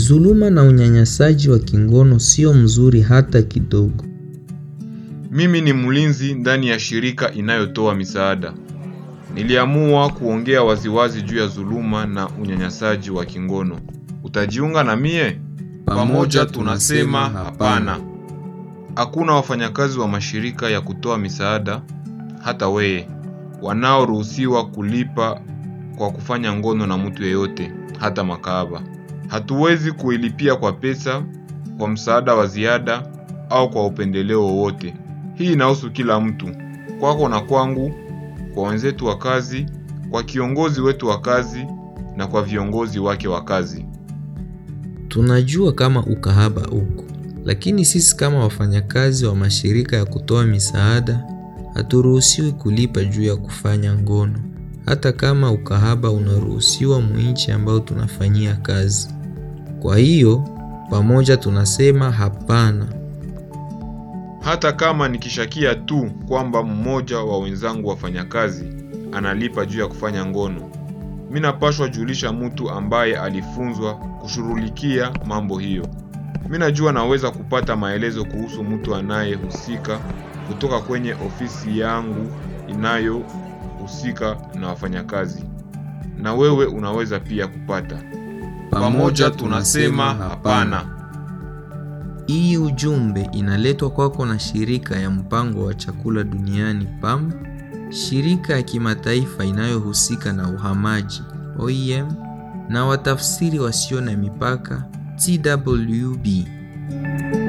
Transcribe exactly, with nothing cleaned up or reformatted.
Dhuluma na unyanyasaji wa kingono sio mzuri hata kidogo. Mimi ni mlinzi ndani ya shirika inayotoa misaada. Niliamua kuongea waziwazi juu ya dhuluma na unyanyasaji wa kingono. Utajiunga na mie? Pamoja tunasema hapana. Hakuna wafanyakazi wa mashirika ya kutoa misaada, hata weye, wanaoruhusiwa kulipa kwa kufanya ngono na mtu yeyote, hata makahaba. Hatuwezi kuilipia kwa pesa, kwa msaada wa ziada au kwa upendeleo wowote. Hii inahusu kila mtu, kwako na kwangu, kwa wenzetu wa kazi, kwa kiongozi wetu wa kazi na kwa viongozi wake wa kazi. Tunajua kama ukahaba uko, lakini sisi kama wafanyakazi wa mashirika ya kutoa misaada haturuhusiwi kulipa juu ya kufanya ngono, hata kama ukahaba unaruhusiwa mwinchi ambao tunafanyia kazi. Kwa hiyo, pamoja tunasema hapana. Hata kama nikishakia tu kwamba mmoja wa wenzangu wafanyakazi analipa juu ya kufanya ngono, mimi napashwa julisha mtu ambaye alifunzwa kushughulikia mambo hiyo. Mimi najua naweza kupata maelezo kuhusu mtu anayehusika kutoka kwenye ofisi yangu inayohusika na wafanyakazi. Na wewe unaweza pia kupata. Pamoja tunasema hapana. Hii ujumbe inaletwa kwako na shirika ya mpango wa chakula duniani P A M, shirika ya kimataifa inayohusika na uhamaji O I M, na watafsiri wasio na mipaka T W B.